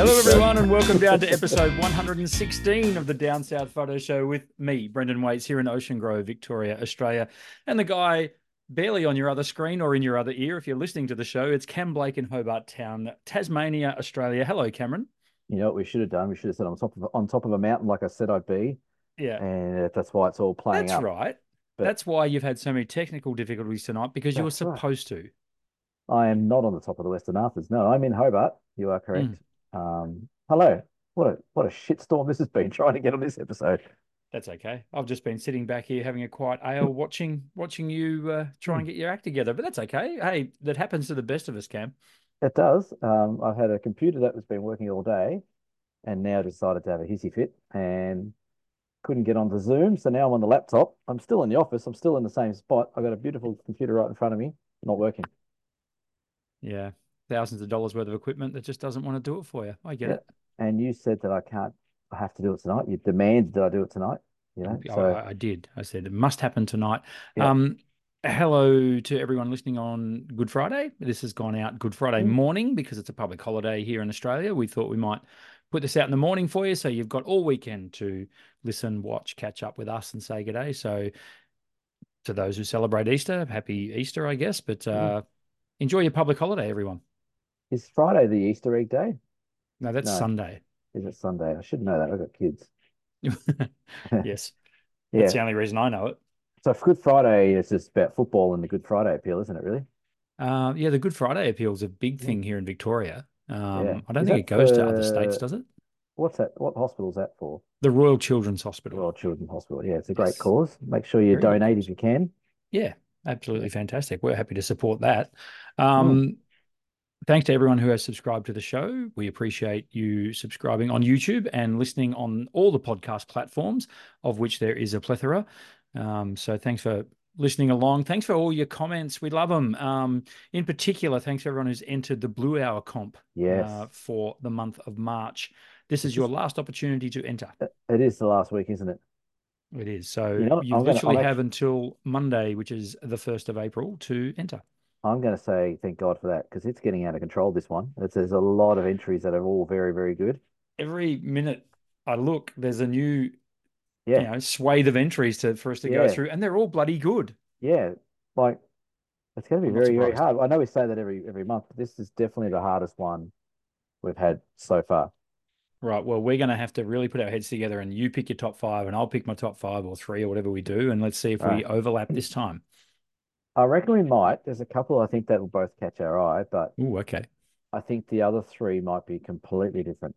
Hello, everyone, and welcome down to episode 116 of the Down South Photo Show with me, Brendan Waits, here in Ocean Grove, Victoria, Australia. And the guy barely on your other screen or in your other ear, if you're listening to the show, it's Cam Blake in Hobart Town, Tasmania, Australia. Hello, Cameron. You know what we should have done? We should have said on top of a mountain, like I said I'd be, Yeah, and that's why it's all playing that's up. right. But That's why you've had so many technical difficulties tonight, because you were that's right. supposed to. I am not on the top of the Western Afters. No, I'm in Hobart. You are Mm, correct. Hello. What a shitstorm this has been trying to get on this episode. that's okay. I've just been sitting back here having a quiet ale, watching you try Hmm. and get your act together, but that's okay. Hey, that happens to the best of us, Cam. It does. I've had a computer that was been working all day, and now decided to have a hissy fit and couldn't get onto Zoom. So now I'm on the laptop. I'm still in the office. I'm still in the same spot. I've got a beautiful computer right in front of me, not working. Yeah, thousands of dollars worth of equipment that just doesn't want to do it for you. I get Yeah. it. And you said that I can't, I have to do it tonight. You demanded that I do it tonight, So, I did. I said it must happen tonight. yeah. Um, Hello to everyone listening on Good Friday. This has gone out Good Friday Mm. morning because it's a public holiday here in Australia. We thought we might put this out in the morning for you, so you've got all weekend to listen, watch, catch up with us, and say good day. So to those who celebrate Easter, happy Easter, I guess. But Mm. enjoy your public holiday, everyone. Is Friday the Easter egg day? No, that's No. Sunday. Is it Sunday? I should know that. I've got kids. Yes, that's Yeah. the only reason I know it. So for Good Friday, it's just about football and the Good Friday appeal, isn't it, really? Yeah, the Good Friday appeal is a big Mm. thing here in Victoria. Yeah. I don't Is think it that goes to other states, for does it? what's that? What hospital is that for? The Royal Children's Hospital. Royal Children's Hospital. Yeah, it's a great Yes, cause. Make sure you very good donate if cause. you can. Yeah, Yeah. absolutely fantastic. We're happy to support that. Mm. Um, Thanks to everyone who has subscribed to the show. We appreciate you subscribing on YouTube and listening on all the podcast platforms, of which there is a plethora. So thanks for listening along. Thanks for all your comments. We love them. In particular, thanks to everyone who's entered the Blue Hour comp Yes. for the month of March. This Is is your this, last opportunity to enter. it is the last week, isn't it? It is. So You know, you I'm literally have actually, until Monday, which is the 1st of April, to enter. I'm going to say thank God for that because it's getting out of control. This one, there's a lot of entries that are all very, very good. Every minute I look, there's a new, Yeah, swathe of entries for us to go yeah, through, and they're all bloody good. yeah. Like it's going to be I'm not very, very surprised. hard. I know we say that every month, but this is definitely the hardest one we've had so far. Right. Well, we're going to have to really put our heads together, and you pick your top five, and I'll pick my top five or three or whatever we do, and let's see if Right. we overlap this time. I reckon we might. There's a couple I think that will both catch our eye, but Ooh, okay. I think the other three might be completely different.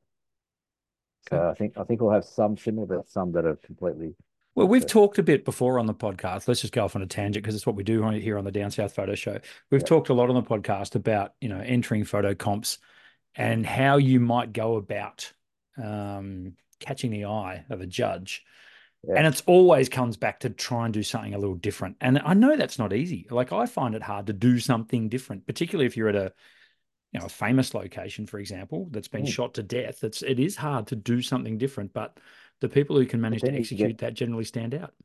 Okay. So I think we'll have some similar, but some that are completely Well, we've opposite. talked a bit before on the podcast. Let's just go off on a tangent because it's what we do here on the Down South Photo Show. We've Yeah. talked a lot on the podcast about, entering photo comps and how you might go about catching the eye of a judge. Yeah. And it's always comes back to try and do something a little different. And I know that's not easy. Like I find it hard to do something different, particularly if you're at a famous location, for example, that's been Mm. shot to death. It is hard to do something different, but the people who can But manage to then you get execute that generally stand out.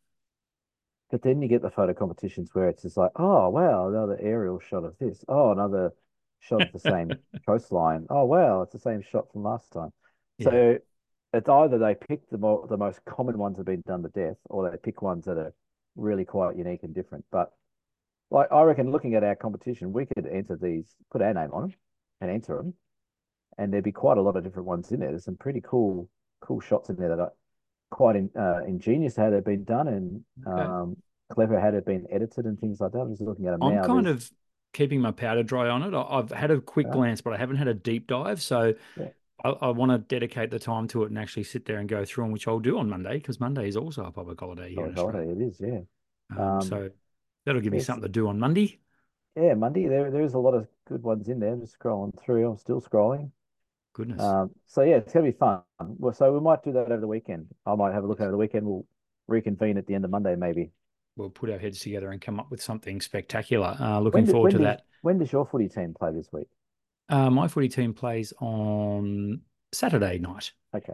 But then you get the photo competitions where it's just like, oh wow, another aerial shot of this. Oh, another shot of the same coastline. Oh wow, it's the same shot from last time. Yeah. So it's either they pick the most common ones that have been done to death, or they pick ones that are really quite unique and different. But like I reckon, looking at our competition, we could enter these, put our name on them, and enter them, and there'd be quite a lot of different ones in there. There's some pretty cool shots in there that are quite ingenious how they've been done and Okay. clever how they've been edited and things like that. I'm just looking at them I'm now. kind There's of keeping my powder dry on it. I've had a quick uh, glance, but I haven't had a deep dive. So yeah, I want to dedicate the time to it and actually sit there and go through them, which I'll do on Monday because Monday is also a public holiday here in public Australia. holiday. It is, yeah. Um, So that'll give me yes, something to do on Monday. yeah. Monday there's a lot of good ones in there. Just scrolling through. I'm still scrolling. Goodness. So yeah, it's gonna be fun. Well, so we might do that over the weekend. I might have a look over the weekend. We'll reconvene at the end of Monday, maybe. We'll put our heads together and come up with something spectacular. Looking When do, forward when to does that. when does your footy team play this week? My footy team plays on Saturday night. Okay,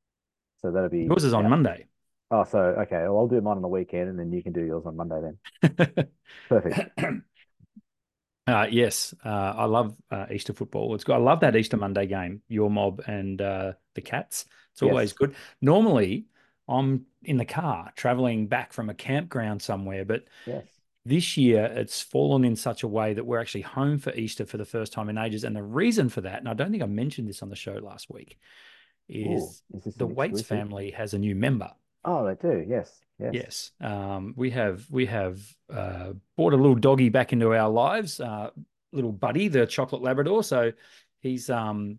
so that'll be Yours is on yeah. Monday. Oh, so okay. Well, I'll do mine on the weekend, and then you can do yours on Monday then. Perfect. Yes, I love Easter football. I love that Easter Monday game, your mob and the Cats. It's always Yes, good. Normally, I'm in the car traveling back from a campground somewhere, but yes. this year it's fallen in such a way that we're actually home for Easter for the first time in ages. And the reason for that, and I don't think I mentioned this on the show last week, Oh, is is this the an Waits exclusive? family has a new member. Oh, they do. Yes, yes. Yes, we have brought a little doggy back into our lives, little Buddy, the chocolate Labrador. So he's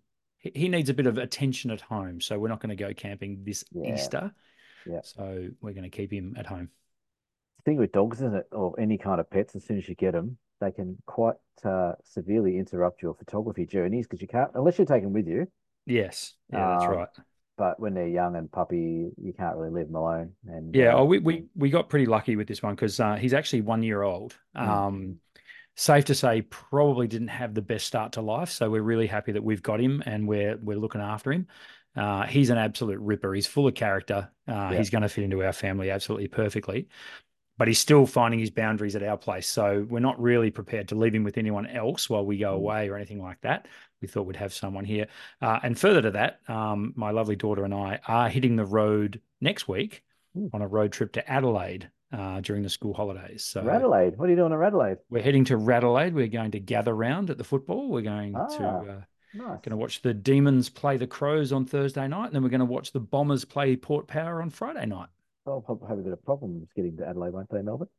he needs a bit of attention at home. So we're not going to go camping this Yeah, Easter. yeah. So we're going to keep him at home. The thing with dogs, isn't it, or any kind of pets, as soon as you get them, they can quite severely interrupt your photography journeys because you can't, unless you take them with you. Yes, yeah, that's Um, right. but when they're young and puppy, you can't really leave them alone. And Yeah, oh, we got pretty lucky with this one because he's actually 1 year old. mm, Safe to say, probably didn't have the best start to life. So we're really happy that we've got him and we're looking after him. He's an absolute ripper. He's full of character. yeah, He's going to fit into our family absolutely perfectly. But he's still finding his boundaries at our place. So we're not really prepared to leave him with anyone else while we go mm, away or anything like that. We thought we'd have someone here. And further to that, my lovely daughter and I are hitting the road next week mm. on a road trip to Adelaide during the school holidays. So Radelaide. What are you doing at Radelaide? we're heading to Radelaide. We're going to gather round at the football. We're Ah, going to nice. watch the Demons play the Crows on Thursday night, and then we're going to watch the Bombers play Port Power on Friday night. I'll probably have a bit of problems getting to Adelaide, won't they, Melbourne?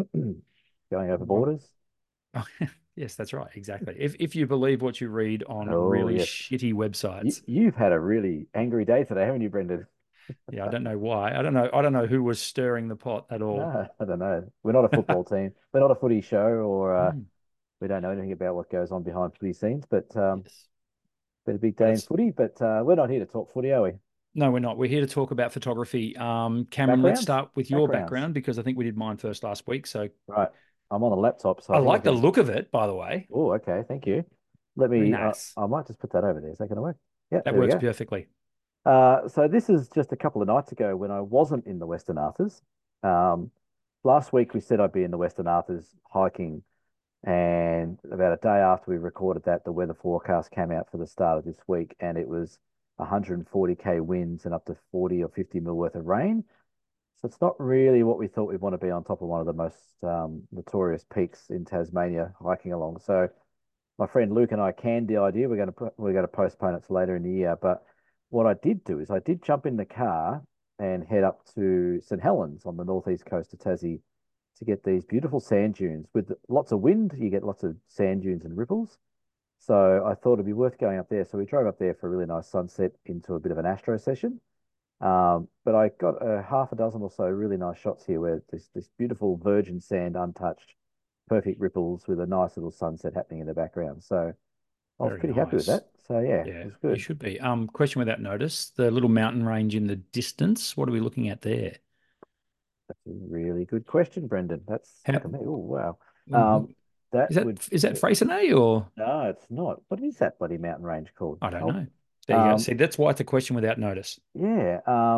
Going over Well, borders. yes, that's right. Exactly. If you believe what you read on Oh, really yes. shitty websites. You've had a really angry day today, haven't you, Brendan? Yeah, I don't know why. I don't know who was stirring the pot at all. No, I don't know. We're not a football team. We're not a footy show, or Mm, we don't know anything about what goes on behind footy scenes. But yes. been a big But day in it's footy. But we're not here to talk footy, are we? no, we're not. We're here to talk about photography. Cameron, let's Backgrounds? start with your Backgrounds. background because I think we did mine first last week. So Right. I'm on a laptop, so I I think I like the can. look of it, by the way. Oh, okay. Thank you. Let Very me. nice. I might just put that over there. Is that going to work? Yeah, That there we works go. perfectly. So this is just a couple of nights ago when I wasn't in the Western Arthurs. Um, Last week we said I'd be in the Western Arthurs hiking, and about a day after we recorded that, the weather forecast came out for the start of this week, and it was 140k winds and up to 40 or 50 mil worth of rain. So it's not really what we thought we'd want to be on top of one of the most notorious peaks in Tasmania hiking along. So my friend Luke and I canned the idea. We're going to postpone it to later in the year. But what I did do is I did jump in the car and head up to St Helens on the northeast coast of Tassie to get these beautiful sand dunes. With lots of wind, you get lots of sand dunes and ripples. So I thought it'd be worth going up there. So we drove up there for a really nice sunset into a bit of an astro session. But I got a half a dozen or so really nice shots here where this beautiful virgin sand untouched, perfect ripples with a nice little sunset happening in the background. So I was Very pretty happy with nice. that. So yeah, it Yeah, was you good. should be. Question without notice. The little mountain range in the distance. What are we looking at there? That's a really good question, Brendan. That's How, look at me. Oh wow. ooh, That is that would is that Freycinet or no, it's not. What is that bloody mountain range called? I don't Help. know. There you go. Um, See, that's why it's a question without notice. yeah.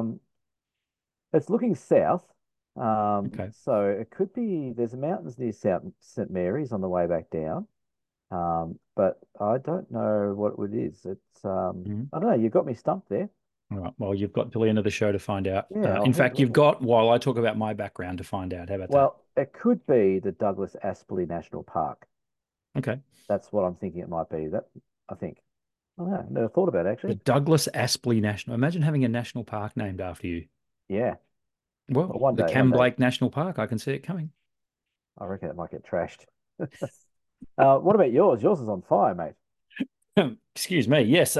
It's looking south. Okay. So it could be there's mountains near South St Mary's on the way back down. But I don't know what it is. Mhm. I don't know. You got me stumped there. All right. Well, you've got till the end of the show to find out. Yeah, I'll In head. fact, you've got while I talk about my background to find out. How about that? Well, it could be the Douglas Aspley National Park. Okay. That's what I'm thinking it might be. That I think. I don't know. Never thought about it The actually. Douglas Aspley National. Imagine having a national park named after you. Yeah. Well, Well, one the day, one Cam day, Blake National Park. I can see it coming. I reckon it might get trashed. What about yours? Yours is on fire, mate. Excuse me. Yes.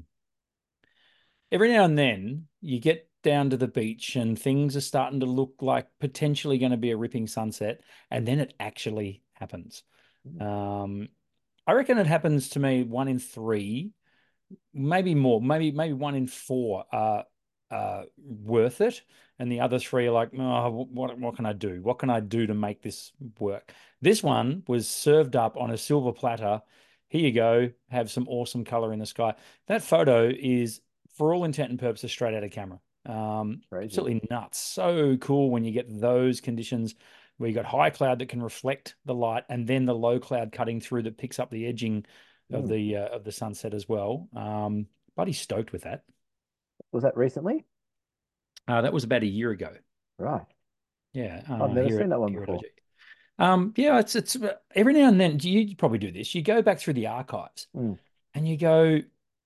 Every now and then you get down to the beach and things are starting to look like potentially going to be a ripping sunset, and then it actually happens. Um, I reckon it happens to me 1 in 3, maybe more, maybe 1 in 4 are worth it, and the other three are like, oh, what can I do? What can I do to make this work? This one was served up on a silver platter. Here you go. Have some awesome color in the sky. That photo is, for all intent and purposes, straight out of camera. Crazy. Absolutely nuts. So cool when you get those conditions where you got high cloud that can reflect the light, and then the low cloud cutting through that picks up the edging Mm. of the sunset as well. Buddy stoked with that. Was that recently? That was about a year ago. Right. Yeah, I've never here seen at that one here at before. OG. Yeah, it's every now and then you probably do this. You go back through the archives Mm. and you go,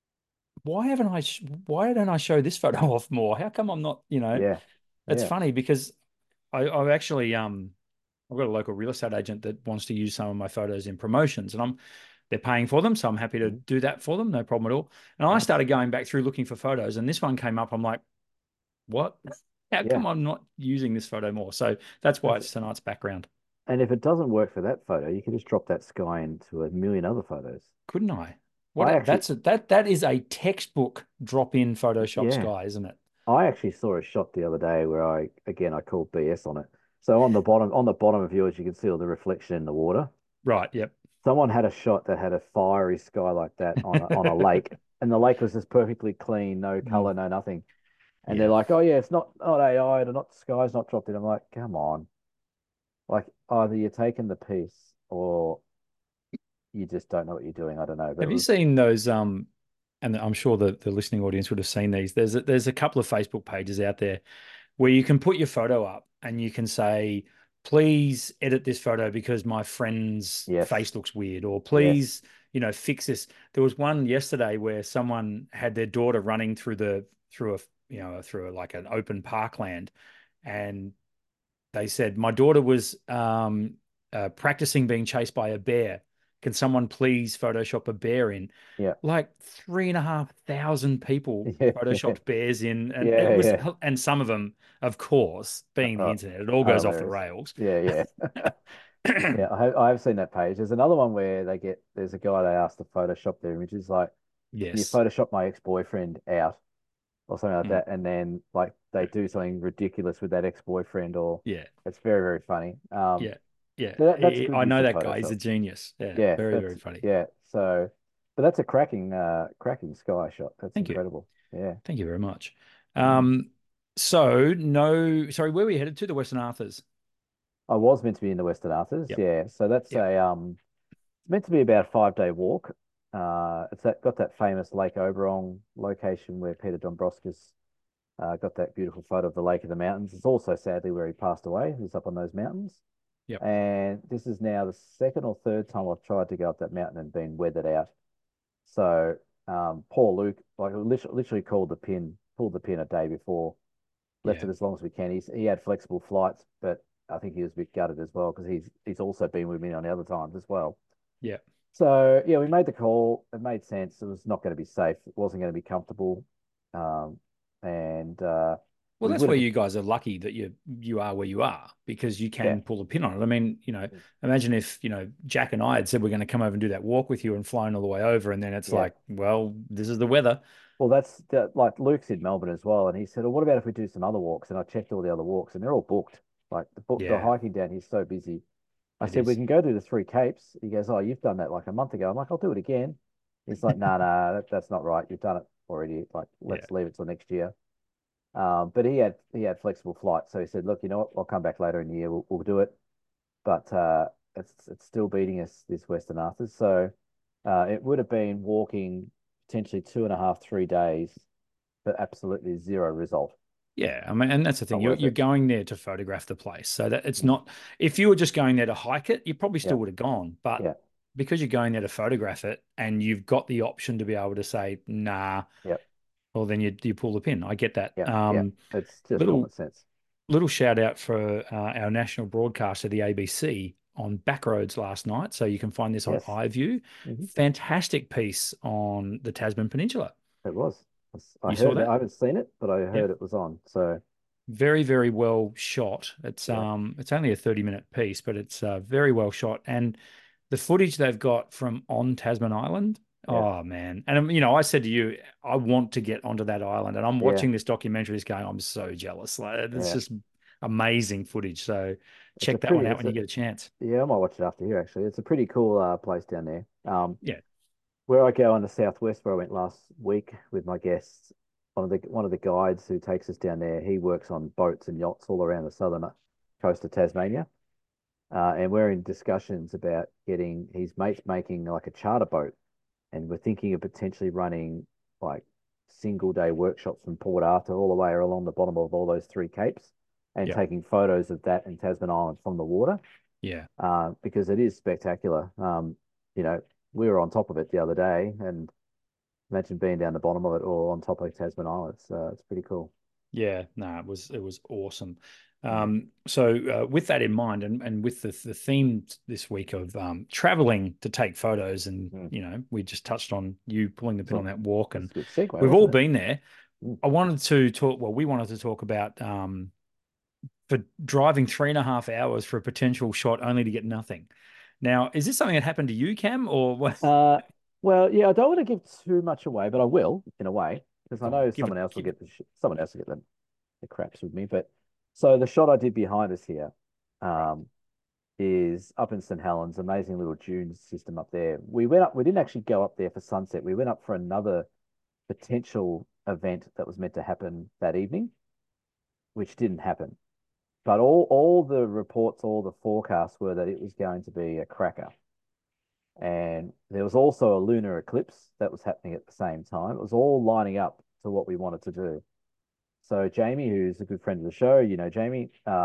why don't I show this photo off more? How come I'm not, Yeah. It's Yeah. funny because I've actually I've got a local real estate agent that wants to use some of my photos in promotions, and they're paying for them, so I'm happy to Mm. do that for them, no problem at all. And I Nice. started going back through looking for photos, and this one came up. I'm like, what? How Yeah. come I'm not using this photo more? So that's why That's, it's tonight's background. and if it doesn't work for that photo, you can just drop that sky into a million other photos. Couldn't I? I actually, That is a textbook drop-in Photoshop yeah, sky, isn't it? I actually saw a shot the other day where I called BS on it. So on the bottom of yours, you can see all the reflection in the water. Right. Yep. Someone had a shot that had a fiery sky like that on a lake, and the lake was just perfectly clean, no Mm, color, no nothing. And they're yeah. like, "Oh yeah, it's not AI, or not the sky's not dropped in." I'm like, "Come on!" Like either you're taking the piece or you just don't know what you're doing. I don't know, but it Have you was seen those? And I'm sure the listening audience would have seen these. There's a couple of Facebook pages out there where you can put your photo up and you can say, please edit this photo because my friend's yes, face looks weird, or yes, please, fix this. There was one yesterday where someone had their daughter running through like an open parkland, and they said, my daughter was practicing being chased by a bear. Can someone please Photoshop a bear in? yeah, Like 3,500 people yeah, yeah, photoshopped bears in, and yeah, yeah. and some of them, of course, being the Uh, internet, it all oh, goes off the hilarious. rails. Yeah, yeah. Yeah, I have seen that page. There's another one where there's a guy they asked to Photoshop their images, like, can you Yes. Photoshop my ex-boyfriend out or something like Mm. that? And then like they do something ridiculous with that ex-boyfriend, or Yeah. it's very, very funny. Yeah. Yeah. So that's a good I use know of that guy. He's Photoshop. a genius. Yeah. Yeah, Very, very funny. so, but that's a cracking sky shot. That's Thank you. incredible. Yeah. Thank you very much. Mm. So no, sorry, where were we headed to? The Western Arthurs. I was meant to be in the Western Arthurs. Yep. Yeah. So that's Yep. it's meant to be about a 5 day walk. It's got that famous Lake Oberon location where Peter Dombrovskis got that beautiful photo of the lake and the mountains. It's also sadly where he passed away. He's up on those mountains. Yep. And this is now the second or third time I've tried to go up that mountain and been weathered out. So poor Luke, like literally pulled the pin a day before, left Yeah. it as long as we can. He had flexible flights, but I think he was a bit gutted as well because he's also been with me on the other times as well. Yeah. So yeah, we made the call. It made sense. It was not going to be safe. It wasn't going to be comfortable. Um, and Well, we that's would where have, you guys are lucky that you are where you are because you yeah, can pull a pin on it. I mean, imagine if, Jack and I had said we're going to come over and do that walk with you and flown all the way over, and then it's yeah. like, well, this is the weather. Well, like Luke's in Melbourne as well, and he said, "Well, what about if we do some other walks?" And I checked all the other walks, and they're all booked. Like the Yeah, hiking down here's so busy. I it said, "We is. can go do the Three Capes." He goes, "Oh, you've done that like a month ago." I'm like, "I'll do it again." He's like, "No, no, that's not right. You've done it already. Like, Yeah. let's leave it till next year." But he had flexible flights, so he said, "Look, you know what? I'll come back later in the year. We'll do it." But it's still beating us this Western Arthurs. So it would have been walking potentially 2.5, 3 days for absolutely zero result. Yeah, I mean, and that's the thing. Not You're worth you're it. going there to photograph the place, so that it's Mm. not. If you were just going there to hike it, you probably Yeah, still would have gone. But yeah, because you're going there to photograph it, and you've got the option to be able to say, nah, yeah, well, then you pull the pin. I get that. yeah, yeah. It's just Little common sense. little shout out for our national broadcaster, the ABC, on Backroads last night. So you can find this on Yes. iView. Hmm. Fantastic piece on the Tasman Peninsula. It was. I You saw heard it. I that? haven't seen it, but I Yeah. heard it was on. So Very, very well shot. yeah, It's only a 30-minute piece, but it's very well shot. And the footage they've got from on Tasman Island, yeah, oh man. And I said to you, I want to get onto that island. And I'm yeah, watching this documentary, this going, I'm so jealous. Like it's yeah. just amazing footage. So It's a check that one pretty. out It's when you a get a chance. Yeah. I might watch it after here. Actually, it's a pretty cool place down there. Yeah. Where I go on the southwest, where I went last week with my guests. one of the guides who takes us down there. He works on boats and yachts all around the southern coast of Tasmania. And we're in discussions about getting his mates making like a charter boat, and we're thinking of potentially running like single day workshops from Port Arthur all the way along the bottom of all those three capes, and Yeah. taking photos of that in Tasman Island from the water, Yeah. because it is spectacular. You know, we were on top of it the other day, and imagine being down the bottom of it or on top of Tasman Island. It's pretty cool. Yeah, no, it was awesome. Mm. So with that in mind, and with the theme this week of traveling to take photos, and Mm. we just touched on you pulling the pin on So that walk, that's and a good segue, we've all wasn't it? been there. Mm. I wanted to talk. Well, we wanted to talk about for driving 3.5 hours for a potential shot only to get nothing. Now, is this something that happened to you, Cam, or what? Uh, well, yeah, I don't want to give too much away, but I will in a way because I Go on, know give it. someone else will Give it. get someone else will get the craps with me. But so the shot I did behind us here, Right. um, is up in St Helens, amazing little dune system up there. We went up. We didn't actually go up there for sunset. We went up for another potential event that was meant to happen that evening, which didn't happen. But all the reports, all the forecasts were that it was going to be a cracker. And there was also a lunar eclipse that was happening at the same time. It was all lining up to what we wanted to do. So Jamie, who's a good friend of the show, Jamie,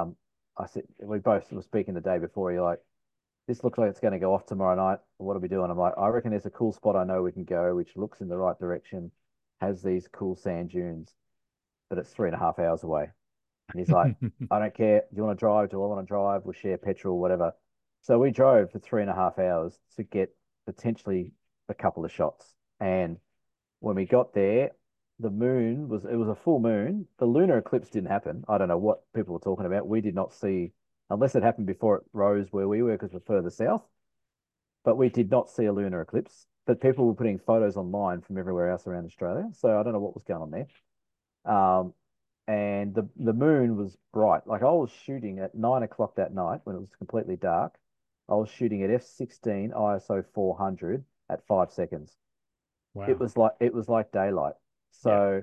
I said we both were speaking the day before. You're like, this looks like it's going to go off tomorrow night. What are we doing? I'm like, I reckon there's a cool spot I know we can go, which looks in the right direction, has these cool sand dunes, but it's 3.5 hours away. And he's like, I don't care. Do you want to drive? Do I want to drive? We'll share petrol, whatever. So we drove for 3.5 hours to get potentially a couple of shots. And when we got there, it was a full moon. The lunar eclipse didn't happen. I don't know what people were talking about. We did not see, unless it happened before it rose where we were because we're further south, but we did not see a lunar eclipse. But people were putting photos online from everywhere else around Australia. So I don't know what was going on there. Um, and the moon was bright. Like I was shooting at 9 o'clock that night when it was completely dark. I was shooting at f16 ISO 400 at 5 seconds. It Wow. was like daylight. Yeah. So,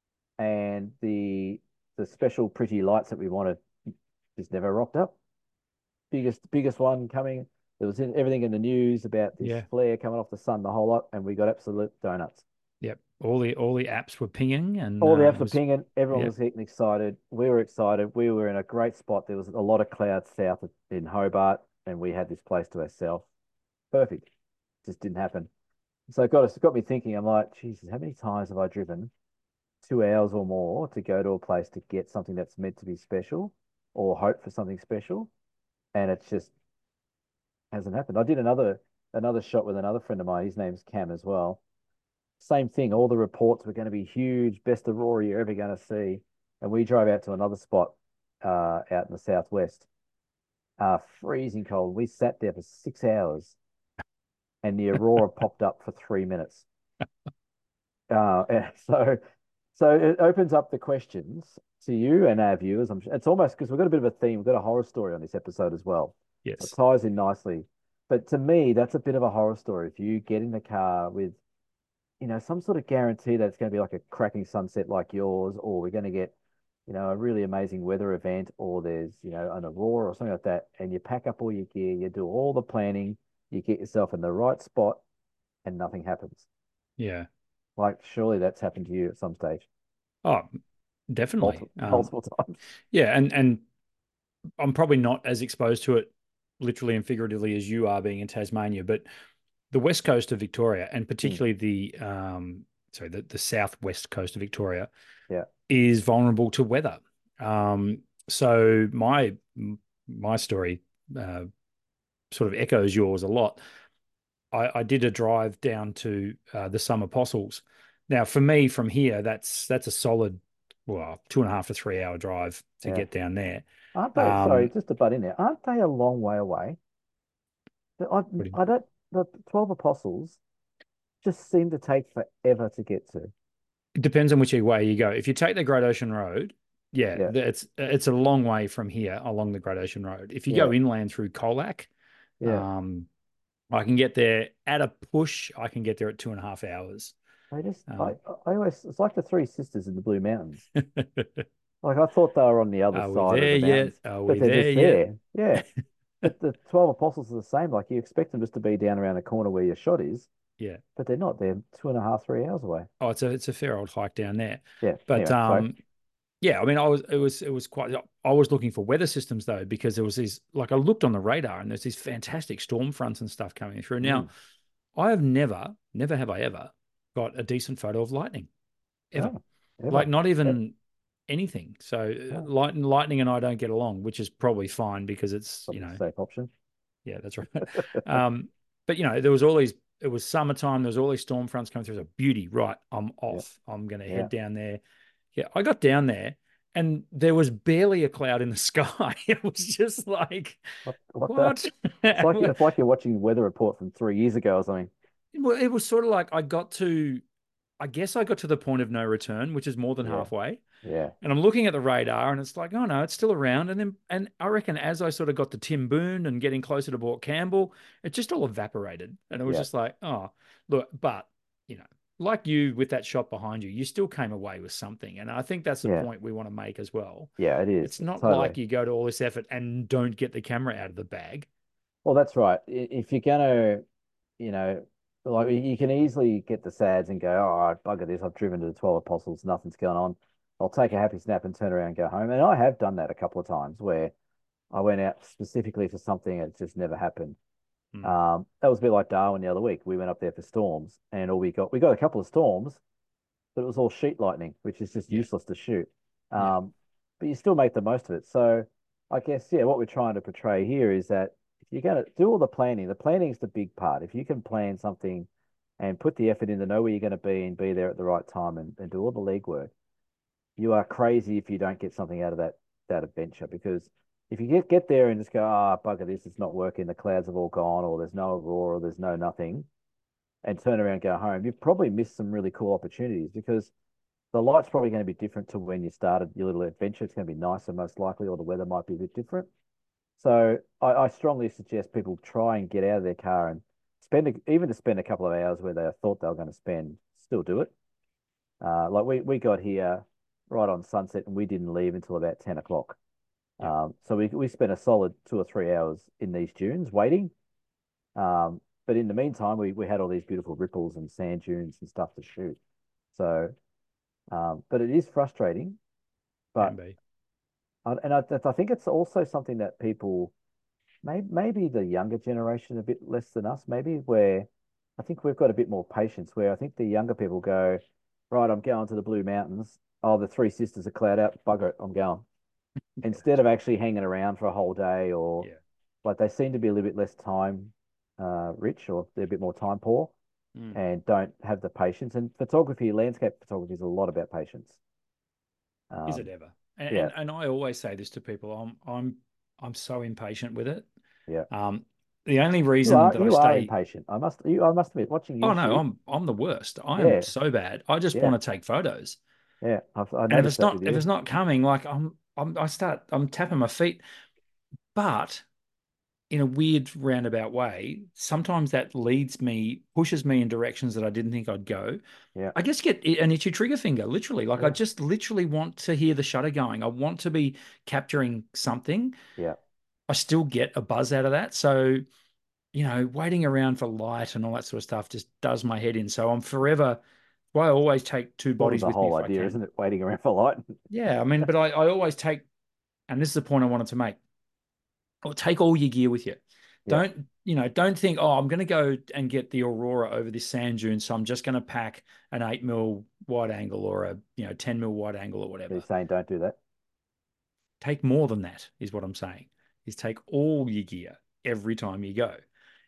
and the special pretty lights that we wanted just never rocked up. Biggest one coming. There was everything in the news about this Yeah. flare coming off the sun, the whole lot, and we got absolute donuts. Yep. All the apps were pinging, and All the apps it were was. pinging. Everyone Yep. was getting excited. We were excited. We were in a great spot. There was a lot of clouds south in Hobart, and we had this place to ourselves. Perfect. Just didn't happen. So it got me thinking. I'm like, Jesus, how many times have I driven 2 hours or more to go to a place to get something that's meant to be special or hope for something special, and it just hasn't happened. I did another shot with another friend of mine. His name's Cam as well. Same thing. All the reports were going to be huge, best aurora you're ever going to see. And we drove out to another spot out in the southwest, freezing cold. We sat there for 6 hours, and the aurora popped up for 3 minutes. And so it opens up the questions to you and our viewers. It's almost because we've got a bit of a theme. We've got a horror story on this episode as well. So it Yes. ties in nicely. But to me, that's a bit of a horror story. If you get in the car with some sort of guarantee that it's going to be like a cracking sunset like yours, or we're going to get, a really amazing weather event, or there's, an aurora or something like that, and you pack up all your gear, you do all the planning, you get yourself in the right spot, and nothing happens. Yeah. Like, surely that's happened to you at some stage, Oh, definitely. multiple times. Yeah, and I'm probably not as exposed to it literally and figuratively as you are being in Tasmania, but the west coast of Victoria, and Mm, particularly the southwest coast of Victoria, yeah, is vulnerable to weather. So my story uh, sort of echoes yours a lot. I did a drive down to the Some Apostles. Now, for me, from here, that's a solid, well, 2.5 to 3 hour drive to yeah. get down there. Aren't they? Sorry, Um, just to butt in there. Aren't they a long way away? I, I don't. The 12 Apostles just seem to take forever to get to. it depends on which way you go. If you take the Great Ocean Road, yeah, Yeah, it's a long way from here along the Great Ocean Road. If you yeah, go inland through Colac, yeah. um, I can get there at a push. I can get there at 2.5 hours. They just, Um, I always, it's like the Three Sisters in the Blue Mountains. Like I thought they were on the other are we side of there the yet? mountains, Are but we they're there just yet? there. Yeah. But the 12 apostles are the same. Like you expect them just to be down around the corner where your shot is, Yeah. but they're not. They're 2.5, 3 hours away. Oh, it's a fair old hike down there. Yeah. But Anyway, sorry. yeah, I mean, it was quite. I was looking for weather systems though because there was these like I looked on the radar and there's these fantastic storm fronts and stuff coming through. Now, Mm. I have never have I ever got a decent photo of lightning ever. Oh, Like ever. not Yeah. even anything. So Oh, lightning and I don't get along, which is probably fine because it's probably a safe option. yeah, that's right. Um, but there was all these. It was summertime. There was all these storm fronts coming through. It was a beauty. Right, I'm Yeah. off. I'm going to Yeah. head down there. Yeah, I got down there, and there was barely a cloud in the sky. It was just like, What the? what? It's like you're watching the weather report from 3 years ago or something. Well, it was sort of like I guess I got to the point of no return, which is more than Yeah. halfway. Yeah. And I'm looking at the radar and it's like, oh no, it's still around. And I reckon as I sort of got to Tim Boone and getting closer to Port Campbell, it just all evaporated. And it was Yeah. just like, oh, look, but you know, like you with that shot behind you, you still came away with something. And I think that's the Yeah. point we want to make as well. Yeah. It is It's not totally. like you go to all this effort and don't get the camera out of the bag. Well, that's right. If you're gonna, you know, like you can easily get the sads and go, oh, bugger this. I've driven to the 12 Apostles. Nothing's going on. I'll take a happy snap and turn around and go home. And I have done that a couple of times where I went out specifically for something and it just never happened. Mm, That was a bit like Darwin the other week. We went up there for storms and all we got a couple of storms, but it was all sheet lightning, which is just yeah, useless to shoot. yeah, Um, but you still make the most of it. So I guess, yeah, what we're trying to portray here is that if you're going to do all the planning is the big part. If you can plan something and put the effort in to know where you're going to be and be there at the right time and do all the legwork, you are crazy if you don't get something out of that adventure. Because if you get there and just go, ah, bugger this, it's not working, the clouds have all gone, or there's no aurora, or there's no nothing, and turn around and go home, you've probably missed some really cool opportunities because the light's probably going to be different to when you started your little adventure. It's going to be nicer, most likely, or the weather might be a bit different. So I strongly suggest people try and get out of their car and even to spend a couple of hours where they thought they were going to spend, still do it. Like we got here right on sunset and we didn't leave until about 10 o'clock. yeah. So we spent a solid 2 or 3 hours in these dunes waiting. But in the meantime, we had all these beautiful ripples and sand dunes and stuff to shoot. So, but it is frustrating. Can But be. I think it's also something that people, maybe the younger generation, a bit less than us, maybe where I think we've got a bit more patience. Where I think the younger people go, right, I'm going to the Blue Mountains. Oh, the Three Sisters are cloud out. Bugger it, I'm going. Yeah, Instead of actually hanging around for a whole day, or yeah. like they seem to be a little bit less time rich, or they're a bit more time poor Mm. and don't have the patience. And photography, landscape photography is a lot about patience. Is it Um, ever? And, yeah, and I always say this to people. I'm so impatient with it. yeah. Um, the only You reason are that I you are stay, impatient. I must admit, watching oh no, YouTube. I'm the worst. I am Yeah, so bad. I just yeah, want to take photos. yeah. I And noticed that with if it's you. not coming, like I'm tapping my feet. But in a weird roundabout way, sometimes that pushes me in directions that I didn't think I'd go. Yeah, I just get an itchy trigger finger, literally. Like I yeah, just literally want to hear the shutter going. I want to be capturing something. yeah. I still get a buzz out of that. So, waiting around for light and all that sort of stuff just does my head in. So I'm forever, well, I always take two Sort of bodies the with me whole if I idea, can. isn't it? Waiting around for light. Yeah, I mean, but I always take, and this is the point I wanted to make, or take all your gear with you. Yeah, Don't think, oh, I'm going to go and get the Aurora over this sand dune. So I'm just going to pack an 8 mil wide angle or a, 10 mil wide angle or he's whatever. saying don't do that. Take more than that is what I'm saying, is take all your gear every time you go.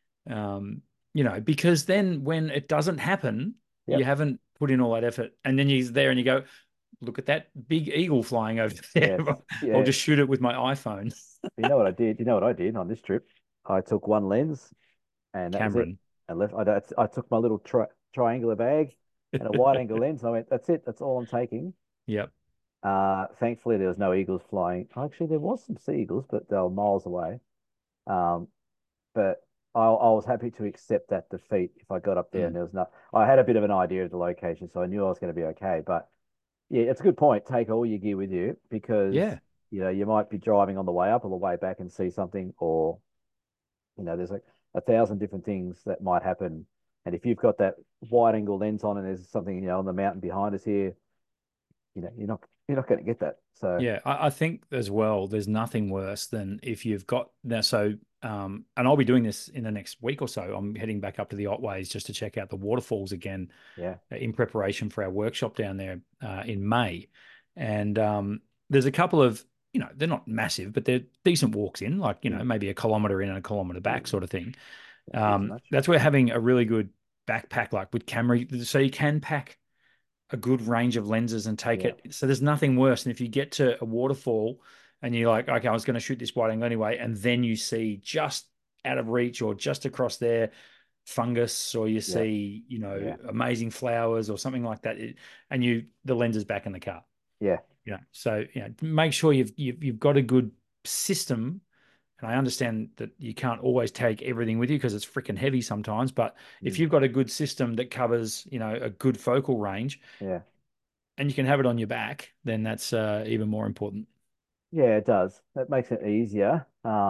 Because then when it doesn't happen, you Yep. haven't put in all that effort. And then you're there and you go, look at that big eagle flying over there. Yes. I'll Yeah. just shoot it with my iPhone. You know what I did? You know what I did on this trip? I took one lens and that was it. Cameron. I left. I took my little triangular bag and a wide angle lens. I went, that's it. That's all I'm taking. Yep. Thankfully, there was no eagles flying. Actually, there was some sea eagles, but they were miles away. Um, but I was happy to accept that defeat if I got up there and Mm. there was no. I had a bit of an idea of the location, so I knew I was going to be okay. But yeah, it's a good point. Take all your gear with you because Yeah. you might be driving on the way up or the way back and see something, or there's like a thousand different things that might happen. And if you've got that wide angle lens on and there's something on the mountain behind us here, you're not going to get that. So Yeah, I think as well, there's nothing worse than if you've got now. So, and I'll be doing this in the next week or so. I'm heading back up to the Otways just to check out the waterfalls again yeah, in preparation for our workshop down there in May. And there's a couple of, they're not massive, but they're decent walks in, like, mm, maybe a kilometer in and a kilometer back sort of thing. a bit too much. That's where having a really good backpack, like with camera, so you can pack a good range of lenses and take Yeah, it. So there's nothing worse than if you get to a waterfall and you're like, okay, I was going to shoot this wide angle anyway, and then you see just out of reach or just across there fungus, or you yeah, see, yeah, amazing flowers or something like that, and the lens is back in the car. yeah, So make sure you've got a good system. And I understand that you can't always take everything with you because it's freaking heavy sometimes. But if mm, you've got a good system that covers, a good focal range, yeah. and you can have it on your back, then that's even more important. Yeah, it does. That makes it easier.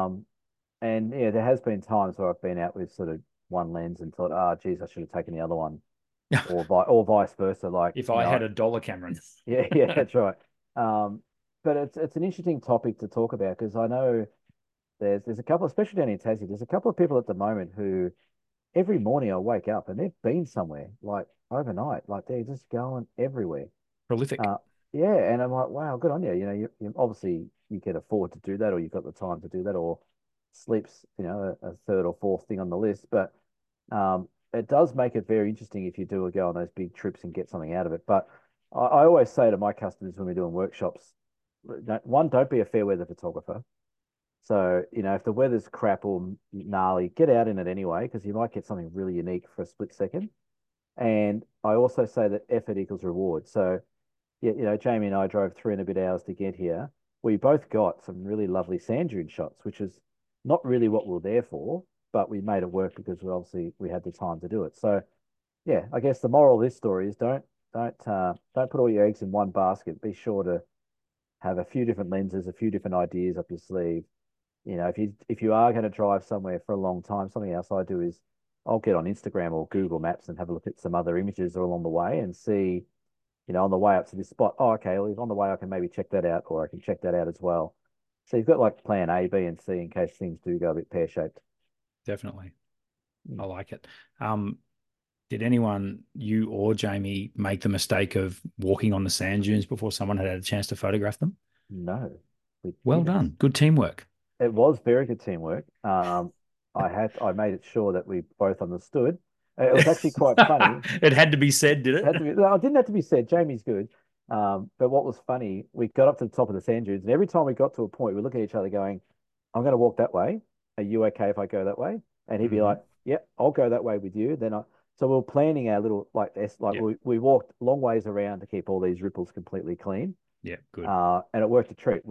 And yeah, there has been times where I've been out with sort of one lens and thought, ah, geez, I should have taken the other one, or vice versa. Like, If I had a dollar, Cameron. yeah, yeah, that's right. Um, but it's an interesting topic to talk about because I know there's a couple, especially down in Tassie, there's a couple of people at the moment who every morning I wake up and they've been somewhere like overnight, like they're just going everywhere. Prolific. Uh, yeah, and I'm like, wow, good on you. You obviously you can afford to do that, or you've got the time to do that, or sleeps, a third or fourth thing on the list. But it does make it very interesting if you do go on those big trips and get something out of it. But I always say to my customers when we're doing workshops, one, don't be a fair weather photographer. So, if the weather's crap or gnarly, get out in it anyway, because you might get something really unique for a split second. And I also say that effort equals reward. So, yeah, Jamie and I drove 3 and a bit hours to get here. We both got some really lovely sand dune shots, which is not really what we are there for, but we made it work because we had the time to do it. So yeah, I guess the moral of this story is don't put all your eggs in one basket. Be sure to have a few different lenses, a few different ideas up your sleeve. If you are going to drive somewhere for a long time, something else I do is I'll get on Instagram or Google Maps and have a look at some other images along the way and see on the way up to this spot, oh, okay, well, on the way I can maybe check that out, or I can check that out as well. So you've got like plan A, B, and C in case things do go a bit pear-shaped. Definitely. Mm. I like it. Did anyone, you or Jamie, make the mistake of walking on the sand dunes before someone had a chance to photograph them? No, we Well didn't. done. Good teamwork. It was very good teamwork. I made it sure that we both understood. It was actually quite funny. It had to be said, did It had to be, no, it didn't have to be said. Jamie's good. But what was funny, we got up to the top of the sand dunes, and every time we got to a point, we look at each other going, I'm going to walk that way. Are you okay if I go that way? And he'd be it? like, yeah, I'll go that way with you. So we were planning our little, like, Yeah. we walked long ways around to keep all these ripples completely clean. Yeah. Good. And it worked a treat.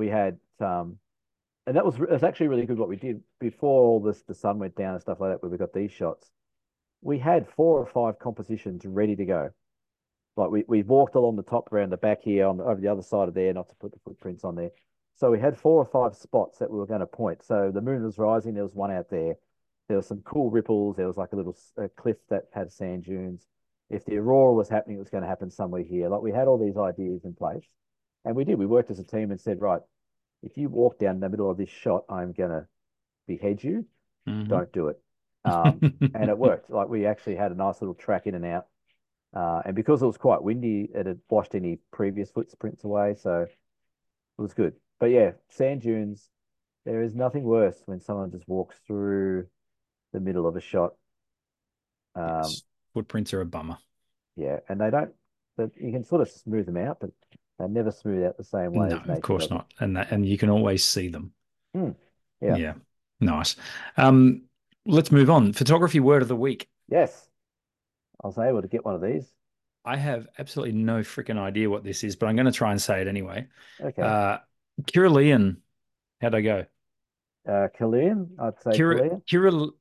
And it was actually really good what we did before all this, the sun went down and stuff like that, where we got these shots. We had 4 or 5 compositions ready to go. Like we walked along the top around the back here over the other side of there, not to put the footprints on there. So we had 4 or 5 spots that we were going to point. So the moon was rising. There was one out there. There was some cool ripples. There was like a little cliff that had sand dunes. If the aurora was happening, it was going to happen somewhere here. Like we had all these ideas in place, and we did. We worked as a team and said, right, if you walk down the middle of this shot, I'm going to behead you. Hmm. Don't do it. And it worked. Like we actually had a nice little track in and out. And because it was quite windy, it had washed any previous footprints away. So it was good. But yeah, sand dunes, there is nothing worse when someone just walks through the middle of a shot. Um, Yes. Footprints are a bummer. yeah, and they don't, but you can sort of smooth them out, but they never smooth out the same way No, as of nature course does it. not. And you can always see them. Hmm. Yeah. Yeah. Nice. Um, let's move on. Photography word of the week. Yes, I was able to get one of these. I have absolutely no freaking idea what this is, but I'm going to try and say it anyway. Okay. Uh, Kira How'd I go? Kilian, I'd say Kira, Kilian. Kira,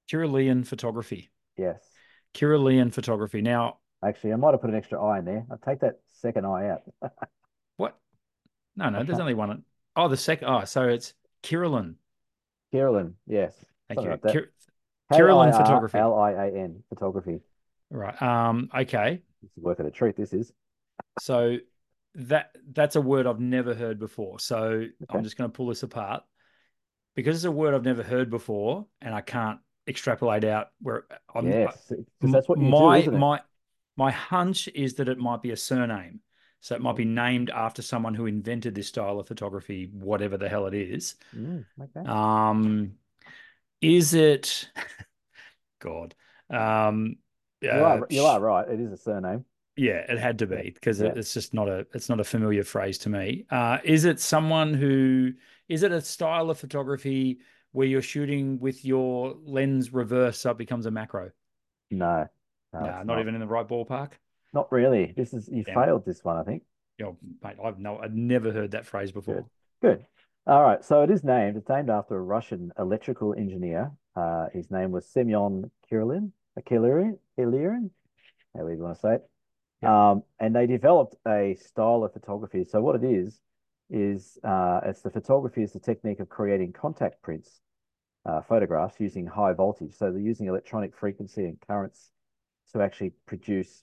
Kirlian Photography. Yes. Kirlian Photography. Now, Actually, I might have put an extra I in there. I'll take that second I out. what? No, I no, there's can't. only one. Oh, the second. Oh, so it's Kirlian. Kirlian, yes. Thank Something you. like that. Kirlian Photography. Kirlian photography. Right. Okay. This is worth of a treat. This is. So that's a word I've never heard before. So I'm Okay. just going to pull this apart because it's a word I've never heard before, and I can't extrapolate out where Yes, because that's what you do, my isn't it? my hunch is that it might be a surname. So it might be named after someone who invented this style of photography, whatever the hell it is. Okay. Um, is it God? Um, You are right. It is a surname. Yeah, it had to Yeah. be because Yeah. it's not a familiar phrase to me. Is it someone who is it a style of photography where you're shooting with your lens reversed so it becomes a macro? No. No, Nah, it's not not. even in the right ballpark. Not really. This is you Damn it. failed this one, I think. Mate, I've never heard that phrase Good. before. Good. All right. So it is named. It's named after a Russian electrical engineer. His name was Semyon Kirill, Kirill, however you want to say it. Yep. And they developed a style of photography. So what it is it's the photography is the technique of creating contact prints, photographs using high voltage. So they're using electronic frequency and currents to actually produce,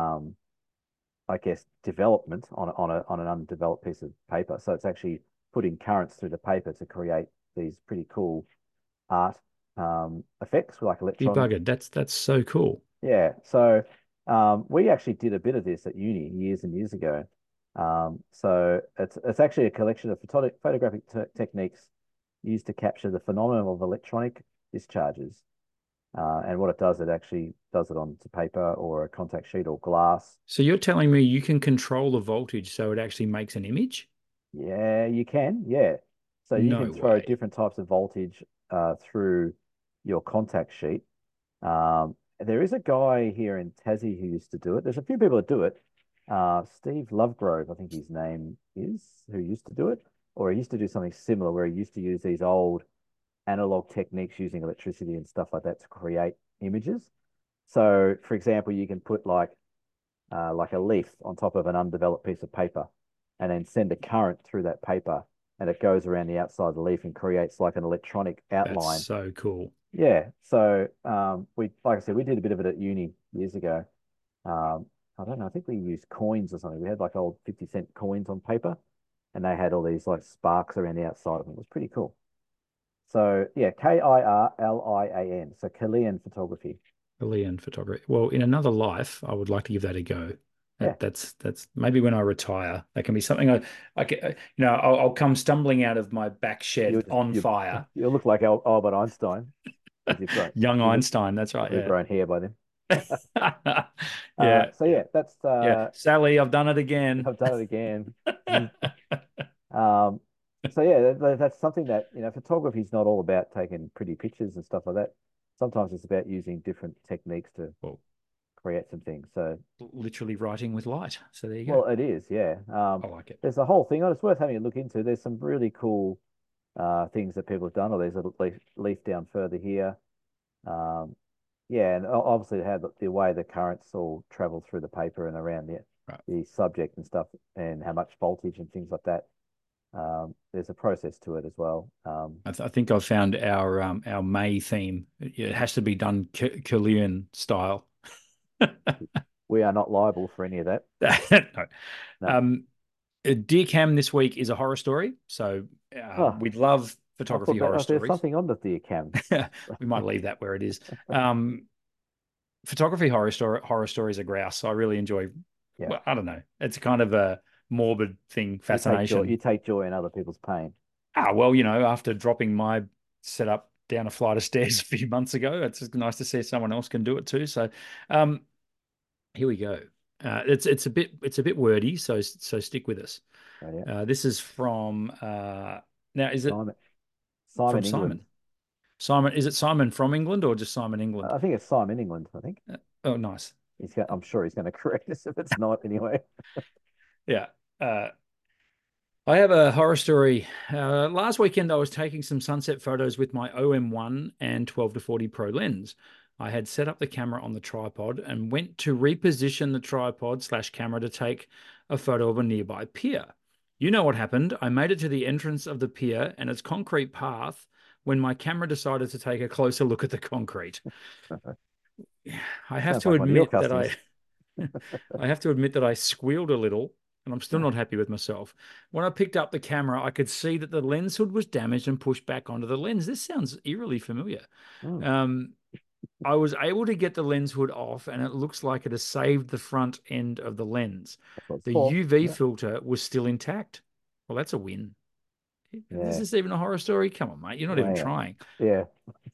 I guess, development on an undeveloped piece of paper. So it's actually putting currents through the paper to create these pretty cool art effects like You electron. buggered. That's so cool. Yeah. So we actually did a bit of this at uni years and years ago. So it's actually a collection of photographic techniques used to capture the phenomenon of electronic discharges. And what it does, it actually does it onto paper or a contact sheet or glass. So you're telling me you can control the voltage so it actually makes an image? Yeah, you can. Yeah. So you can No throw way. different types of voltage through your contact sheet. There is a guy here in Tassie who used to do it. There's a few people that do it. Steve Lovegrove, I think his name is, who used to do it, or he used to do something similar where he used to use these old analog techniques using electricity and stuff like that to create images. So, for example, you can put like a leaf on top of an undeveloped piece of paper, and then send a current through that paper, and it goes around the outside of the leaf and creates like an electronic That's outline. so cool. Yeah. So we, like I said, we did a bit of it at uni years ago. I don't know. I think we used coins or something. We had like old 50-cent coins on paper, and they had all these like sparks around the outside of them. It was pretty cool. So yeah, Kirlian. So Kirlian photography. Chilean photography. Well, in another life, I would like to give that a go. Yeah. That's maybe when I retire, that can be something I can, I'll come stumbling out of my back You shed just on you fire. you look like Albert Einstein because Young you would Einstein, that's right. probably Yeah. grown hair by then. Yeah, So yeah, yeah, that's yeah. Sally, I've done it again. I've done it again. Um, so yeah, that's something that, photography is not all about taking pretty pictures and stuff like that. Sometimes it's about using different techniques to Well, create some things. So, literally writing with light. So there you go. well, it is, yeah. I like it. There's a whole thing. It's worth having a look into. There's some really cool things that people have done. Or there's a leaf down further here. Um, yeah, and obviously how the way the currents all travel through the paper and around Right. the subject and stuff, and how much voltage and things like that. There's a process to it as well. I think I've found our May theme. It has to be done Chilean style. We are not liable for any of that. No. No. Um, Dear Cam this week is a horror story. So Oh, we love I photography thought that horror there's stories. something on the cam. We might leave that where it is. Um, Photography horror stories are grouse. I really enjoy. Yeah. Well, I don't know. It's kind of a morbid thing, You take joy. You fascination. take joy in other people's pain. Well, after dropping my setup down a flight of stairs a few months ago, it's just nice to see someone else can do it too. So, um, here we go. It's a bit wordy, so stick with us. Right, yeah. This is from now. Is it Simon. from Simon England. Simon? Simon, is it Simon from England or just Simon England? I think it's Simon England. I think Oh, nice. I'm sure he's going to correct us if it's not anyway. Yeah. Uh, I have a horror story. Last weekend, I was taking some sunset photos with my OM1 and 12 to 40 Pro lens. I had set up the camera on the tripod and went to reposition the tripod slash camera to take a photo of a nearby pier. You know what happened? I made it to the entrance of the pier and its concrete path when my camera decided to take a closer look at the concrete. I have Sounds to like one of your admit that customers. I have to admit that I squealed a little, and I'm still not happy with myself. When I picked up the camera, I could see that the lens hood was damaged and pushed back onto the lens. This sounds eerily familiar. Mm, Um, I was able to get the lens hood off, and it looks like it has saved the front end of the lens. that's what it's The for. UV Yeah. filter was still intact. Well, that's a win. Is Yeah. this even a horror story? Come on, mate. You're not even Wow. trying. Yeah.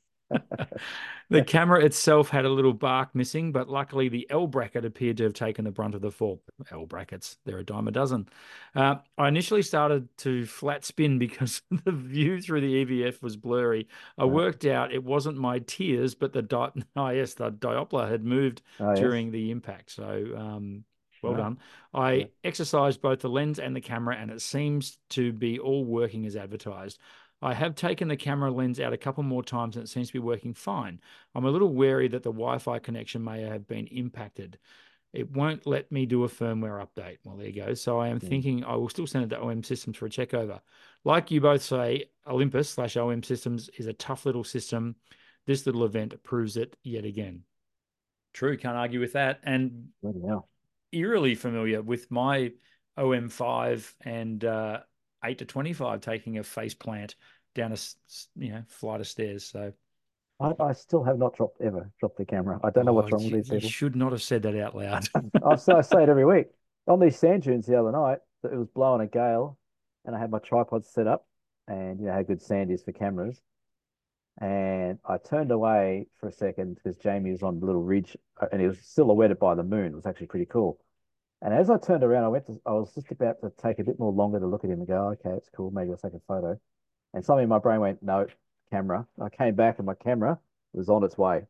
The camera itself had a little bark missing, but luckily the L bracket appeared to have taken the brunt of the fall. L brackets, they're a dime a dozen. I initially started to flat spin because the view through the EVF was blurry. I Uh, worked out it wasn't my tears, but the oh yes, the Doppler had moved oh yes. during the impact. So well No. done. Yeah. I exercised both the lens and the camera, and it seems to be all working as advertised. I have taken the camera lens out a couple more times and it seems to be working fine. I'm a little wary that the Wi-Fi connection may have been impacted. It won't let me do a firmware update. Well, there you go. So I am Mm. thinking I will still send it to OM Systems for a check over. Like you both say, Olympus slash OM Systems is a tough little system. This little event proves it yet again. True, can't argue with that. And Bloody hell. eerily familiar with my OM5 and 8 to 25 taking a face plant down a flight of stairs. So, I still have not ever dropped the camera. I don't know oh, what's wrong with these you people. should not have said that out loud. I say it every week. On these sand dunes the other night, it was blowing a gale, and I had my tripod set up, and you know how good sand is for cameras. And I turned away for a second because Jamie was on the little ridge, and it was silhouetted by the moon. It was actually pretty cool. And as I turned around, I was just about to take a bit more longer to look at him and go, okay, it's cool. Maybe I'll take a photo. And something in my brain went, no, camera. I came back and my camera was on its way.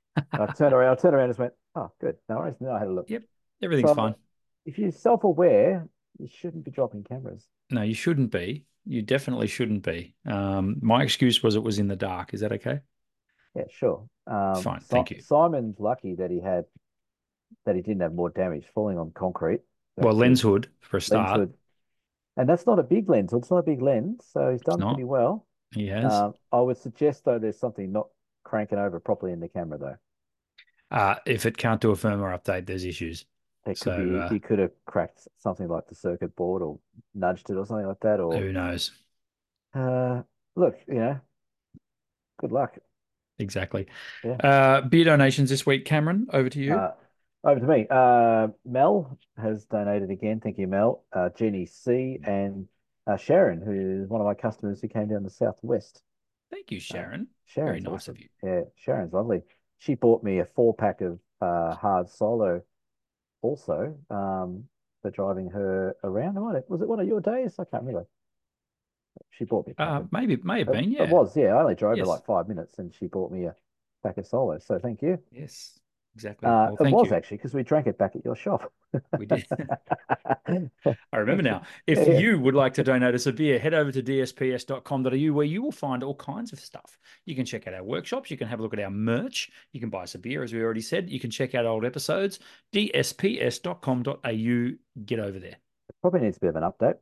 I turned around and just went, oh, good. No worries. Then I had a look. Yep, everything's So fine. if you're self-aware, you shouldn't be dropping cameras. No, you shouldn't be. You definitely shouldn't be. My excuse was it was in the dark. Is that okay? Yeah, sure. Fine, thank you. Simon's lucky that he didn't have more damage falling on concrete. Well, That's good. lens hood for a Lens start. hood. And that's not a big lens. It's not a big lens, so he's It's done not. pretty well. He has. I would suggest though there's something not cranking over properly in the camera though. If it can't do a firmware update, there's issues. It could So be he could have cracked something like the circuit board or nudged it or something like that. Or who knows? uh, look, you know, good luck. Exactly. Yeah. Beer donations this week, Cameron. Over to you. Over to me. Mel has donated again. Thank you, Mel. Jenny C and Sharon, who is one of my customers who came down the southwest. Thank you, Uh, Sharon. Very Sharon's nice of awesome. you. Yeah, Sharon's lovely. She bought me a 4 pack of hard solo also for driving her around. Was it one of your days? I can't remember. She bought me a pack of. Maybe it may have been. It Yeah. was, yeah. I only drove her Yes. like 5 minutes, and she bought me a pack of solo. So thank you. Yes. Exactly. Well, It thank was you. actually because we drank it back at your shop. We did. I remember now. If Yeah, you would like to donate us a beer, head over to dsps.com.au where you will find all kinds of stuff. You can check out our workshops. You can have a look at our merch. You can buy us a beer, as we already said. You can check out old episodes. dsps.com.au. Get over there. probably needs a bit of an update,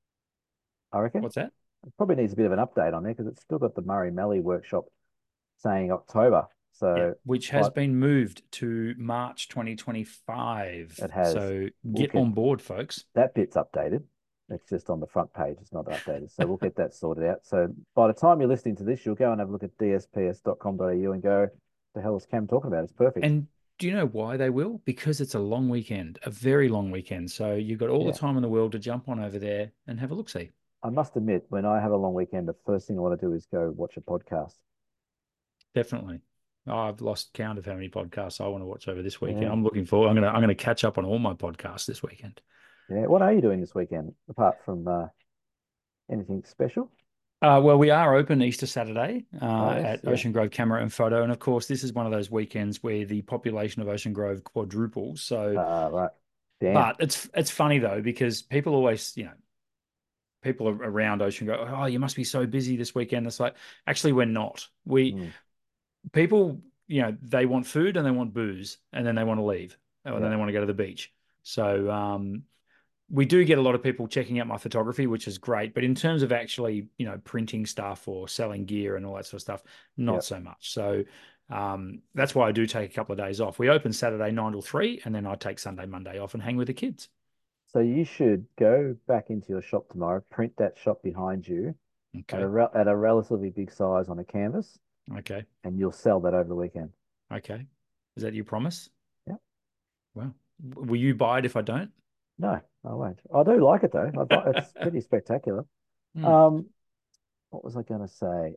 I reckon. What's that? It probably needs a bit of an update on there because it's still got the Murray Melly workshop saying October. Yeah, So, which has but been moved to March 2025. it has, So we'll get get on board, folks. that bit's updated. It's just on the front page. It's not updated. So we'll get that sorted out. So by the time you're listening to this, you'll go and have a look at dsps.com.au and go, the hell is Cam talking about? It's perfect. And do you know why they will? Because it's a long weekend, a very long weekend. So you've got all the Yeah. time in the world to jump on over there and have a look see. I must admit, when I have a long weekend, the first thing I want to do is go watch a podcast. Definitely. Oh, I've lost count of how many podcasts I want to watch over this weekend. Yeah. I'm looking forward. I'm gonna catch up on all my podcasts this weekend. Yeah. What are you doing this weekend apart from anything special? Well, we are open Easter Saturday Oh, yes. at Yeah. Ocean Grove Camera and Photo, and of course, this is one of those weekends where the population of Ocean Grove quadruples. So, Right. Damn. but it's funny though because people always, people around Ocean go, "Oh, you must be so busy this weekend." It's like, actually, we're not. We Mm, people, they want food and they want booze, and then they want to leave, and then yeah. they want to go to the beach. So we do get a lot of people checking out my photography, which is great. But in terms of actually, printing stuff or selling gear and all that sort of stuff, not Yeah. so much. So that's why I do take a couple of days off. We open Saturday 9 till 3, and then I take Sunday, Monday off and hang with the kids. So you should go back into your shop tomorrow, print that shop behind you at Okay. at a relatively big size on a canvas, Okay. and you'll sell that over the weekend. Okay. Is that your promise? Yeah. Well, will you buy it if I don't? No, I won't. I do like it though. It's pretty spectacular. Hmm. Um, what was I going to say?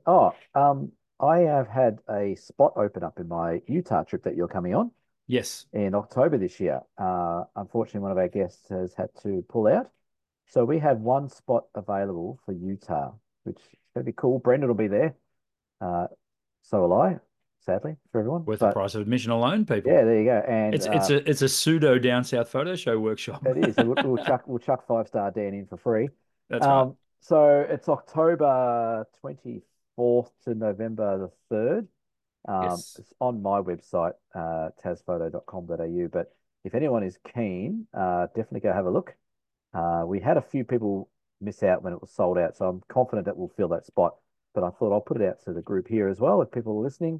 I have had a spot open up in my Utah trip that you're coming on Yes. in October this year. Unfortunately, one of our guests has had to pull out. So we have one spot available for Utah, which is going to be cool. Brendan will be there. Uh, so will I, sadly, for everyone. Worth the But price of admission alone, people. yeah, there you go. And It's a pseudo down south photo show workshop. it is. And we'll chuck 5-star Dan in for free. That's right. So it's October 24th to November the 3rd. Yes. It's on my website, tasphoto.com.au. But if anyone is keen, definitely go have a look. We had a few people miss out when it was sold out, so I'm confident that we'll fill that spot. But I thought I'll put it out to the group here as well if people are listening.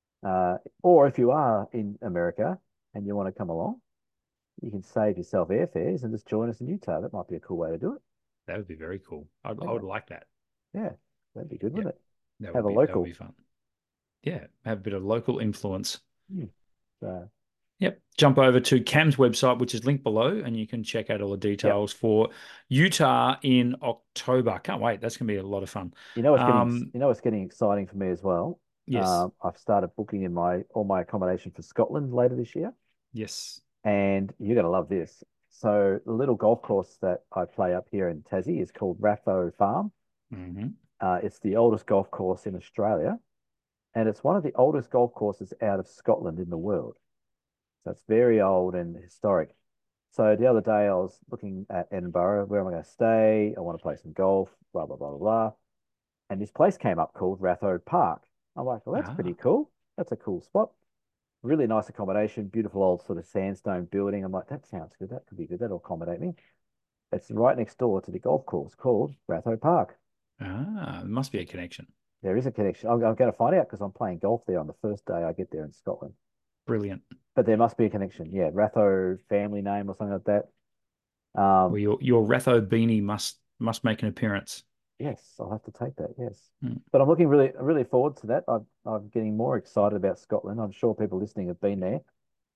Or if you are in America and you want to come along, you can save yourself airfares and just join us in Utah. That might be a cool way to do it. That would be very cool. I Yeah, would like that. yeah, that'd be good, Yeah. wouldn't it? That Have would a be that would be local. fun. Yeah. Have a bit of local influence. Hmm. So, Yep. Jump over to Cam's website, which is linked below, and you can check out all the yep. details for Utah in October. Can't wait. That's going to be a lot of fun. You know, it's getting exciting for me as well. Yes. I've started booking in my all my accommodation for Scotland later this year, Yes. and you're gonna love this. So the little golf course that I play up here in Tassie is called Ratho Farm. Hmm. It's the oldest golf course in Australia, and it's one of the oldest golf courses out of Scotland in the world. So it's very old and historic. So the other day I was looking at Edinburgh, where am I going to stay? I want to play some golf, blah, blah, blah, blah, blah. And this place came up called Ratho Park. I'm like, well, that's pretty Ah. cool. That's a cool spot. Really nice accommodation, beautiful old sort of sandstone building. I'm like, that sounds good. That could be good. That'll accommodate me. It's right next door to the golf course called Ratho Park. Ah. There must be a connection. There is a connection. I'm going to find out because I'm playing golf there on the first day I get there in Scotland. Brilliant. But there must be a connection. Yeah, Ratho family name or something like that. Well, your Ratho beanie must make an appearance. Yes, I'll have to take that. Yes, Hmm. but I'm looking really forward to that. I'm getting more excited about Scotland. I'm sure people listening have been there.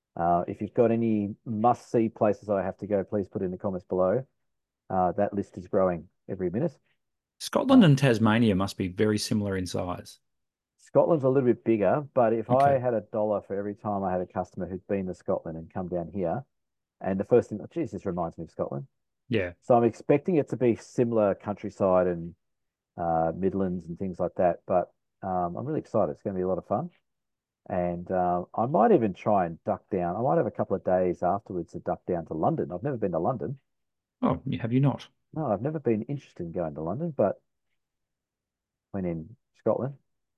If you've got any must-see places I have to go, please put in the comments below. That list is growing every minute. Scotland Uh, and Tasmania must be very similar in size. Scotland's a little bit bigger, but if I Okay. had a dollar for every time I had a customer who'd been to Scotland and come down here, and the first thing, oh, geez, this reminds me of Scotland. Yeah. So I'm expecting it to be similar countryside and Midlands and things like that. But I'm really excited. It's going to be a lot of fun. And I might even try and duck down. I might have a couple of days afterwards to duck down to London. I've never been to London. Oh, have you not? No, I've never been interested in going to London, but when in Scotland,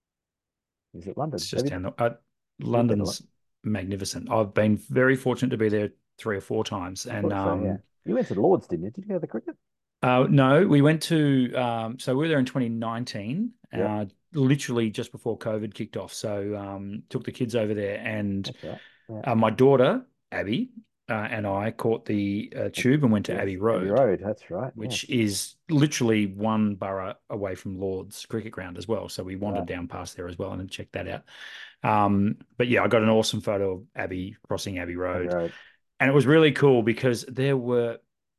visit London. It's just down the. You've been to London's London? magnificent. I've been very fortunate to be there 3 or 4 times, I and thought so, yeah. You went to the Lords, didn't you? Did you go to the cricket? no, we went to. So we were there in 2019, Yeah, literally just before COVID kicked off. So took the kids over there, and that's right. Yeah. my daughter Abby and I caught the tube and went to Yes, Abbey Abbey Road, Road. That's right. which Yes. is literally one borough away from Lord's cricket ground as well. So we wandered Right. down past there as well and checked that out. But yeah, I got an awesome photo of Abbey crossing Abbey Abbey Road. Road. And it was really cool because there were,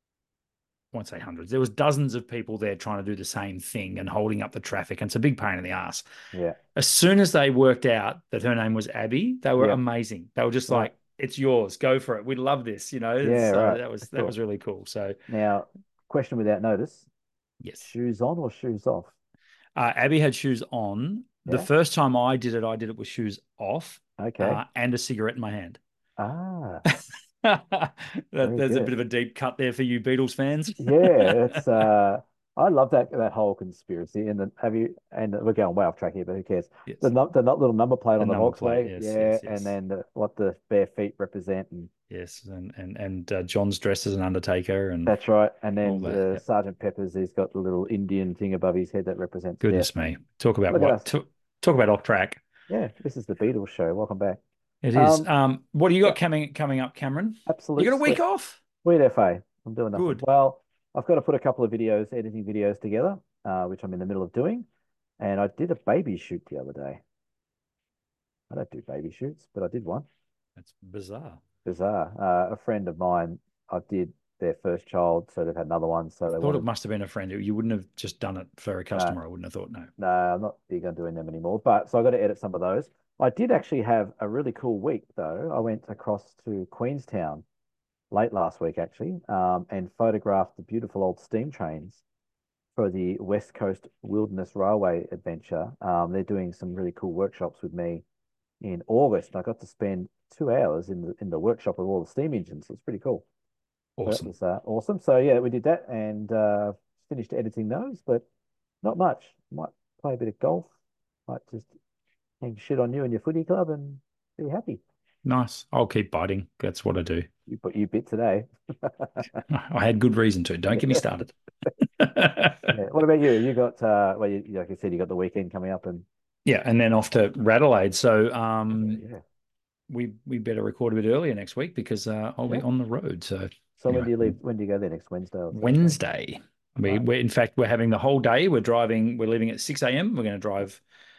I won't say hundreds, there was dozens of people there trying to do the same thing and holding up the traffic. And it's a big pain in the ass. Yeah. As soon as they worked out that her name was Abby, they were Yeah. amazing. They were just Right. like, it's yours, go for it. We love this. Yeah, So right. that was Cool. really cool. So Now, question without notice. yes. Shoes on or shoes off? Abby had shoes on. The Yeah. first time I did it with shoes off, Okay. and a cigarette in my hand. Ah, very There's a bit good. of a deep cut there for you Beatles fans. Yeah, it's I love that whole conspiracy. And then and we're going way off track here, but who cares? Yes. The little number plate The on the number plate. Volkswagen, Yes, yeah, yes, and yes. then what the bare feet represent, and Yes. And John's dressed as an undertaker and that's right. And all then that. Yep. Sergeant Pepper's, he's got the little Indian thing above his head that represents death. Goodness me. Talk about Look at what us. talk about off track. Yeah, this is the Beatles show. Welcome back. It is. Um, What do you yeah, got coming up, Cameron? You got absolute a week sweet. off? Sweet FA. I'm doing nothing. Good. Well, I've got to put a couple of videos, editing videos together, which I'm in the middle of doing. And I did a baby shoot the other day. I don't do baby shoots, but I did one. That's bizarre. Bizarre. A friend of mine, I did their first child, so they've had another one. So they Thought it wanted, must have been a friend. You wouldn't have just done it for a no, customer. I wouldn't have thought no. no, I'm not big on doing them anymore. But so I got to edit some of those. I did actually have a really cool week, though. I went across to Queenstown late last week, actually, and photographed the beautiful old steam trains for the West Coast Wilderness Railway adventure. They're doing some really cool workshops with me in August, and I got to spend 2 hours in the workshop of all the steam engines. So it's pretty cool. So that Awesome. was awesome. So yeah, we did that and finished editing those, but not much. Might play a bit of golf. Might just hang shit on you and your footy club and be happy. Nice. I'll keep biting. That's what I do. You bit today. I had good reason to. Don't get me started. Yeah. What about you? You got well, like you said, you got the weekend coming up, and Yeah, and then off to Radelaide. So yeah, we better record a bit earlier next week because I'll be yeah. on the road. So So when anyway, do you leave? When do you go there? Next Wednesday or Thursday? Wednesday. Right. In fact, we're having the whole day. We're driving. We're leaving at 6 a.m. We're going to drive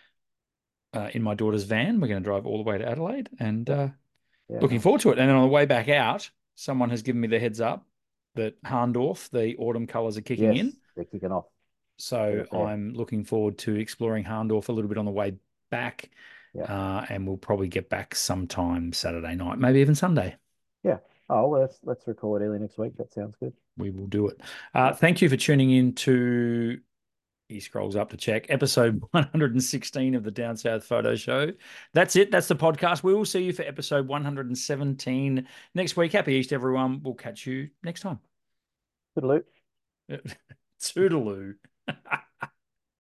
in my daughter's van. We're going to drive all the way to Adelaide, and Yeah. Yeah. looking Nice. forward to it. And then on the way back out, someone has given me the heads up that Harndorf, the autumn colours are kicking Yes, in. they're kicking off. Get So up there. I'm looking forward to exploring Harndorf a little bit on the way back. Yeah. And we'll probably get back sometime Saturday night, maybe even Sunday. Yeah. Oh, well, let's record early next week. That sounds good. We will do it. Yeah. Thank you for tuning in to, he scrolls up to check, episode 116 of the Down South Photo Show. That's it. That's the podcast. We will see you for episode 117 next week. Happy Easter, everyone. We'll catch you next time. Good loot. Toodaloo.